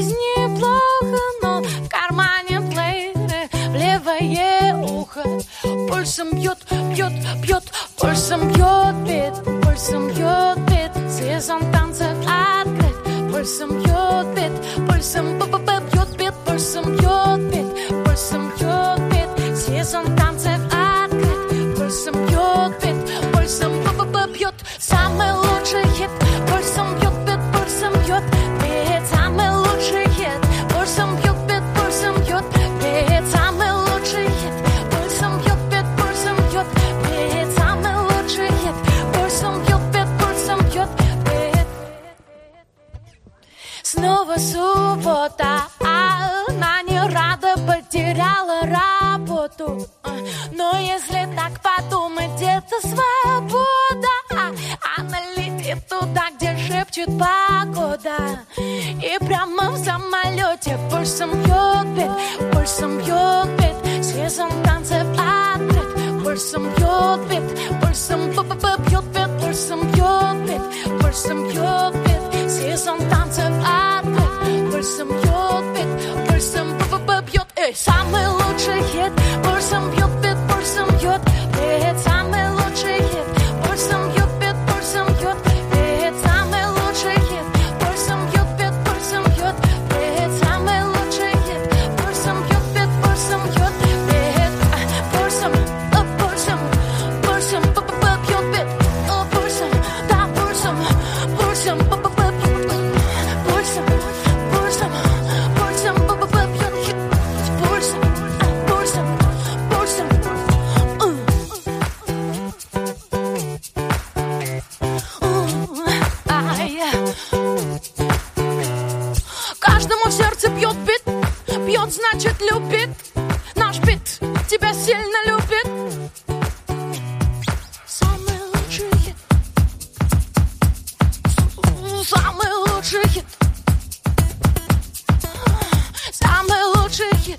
жизнь неплохо, но в кармане плееры, в левое ухо пульсом бьет, бьет, бьет, пульсом бьет бит, пульсом бьет бит, сезон танцев открыт, пульсом бьет бит, пульсом бьет бит, пульсом бьет бит, пульсом бьет бит, сезон танцев открыт, пульсом бьет бит, пульсом бьет, самый лучший хит, пульсом бьет бит, пульсом бьет бит, самый лучший хит, пульсом бьет бит, пульсом бьет бит, самый лучший хит, пульсом бьет бит, пульсом бьет бит, самый лучший хит, пульсом бьет бит, пульсом бьет бит. Снова суббота, она не рада, потеряла работу. Но если так подумать, где-то свобода, она летит туда, где шепчет погода. И прямо в самолете пульсом бьет бит, пульсом бьет бит, сезон танцев открыт, пульсом бьет бит, пульсом бьет бит, пульсом бьет бит, пульсом бьет бит, сезон танцев открыт, пульсом бьет бит, пульсом бьет, самый лучший хит, пульсом бьет бит, пульсом бьет бит, самый лучший хит, пульсом бьет бит, пульсом бьет бит, самый лучший хит, пульсом бьет бит, пульсом бьет бит, самый лучший хит, пульсом бьет бит, пульсом бьет бит, пульсом, пульсом, пульсом бьет бит, пульсом, да, пульсом, пульсом, пульсом, пульсом, пульсом бьет хит, пульсом, пульсом, пульсом. Каждому в сердце бьет бит, бьет, значит любит. Наш бит тебя сильно любит. Самый лучший хит, самый лучший хит, самый лучший хит.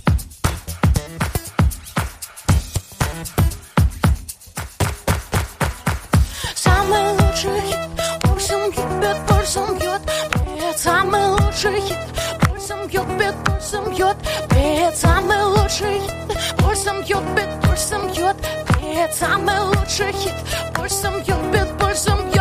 Самый лучший хит, пульсом бьет бит, пульсом бьет бит, самый лучший хит, пульсом бьет бит, пульсом бьет бит, самый лучший хит, пульсом бьет бит, пульсом бьет бит, самый лучший хит, пульсом бьет бит, пульсом бьет.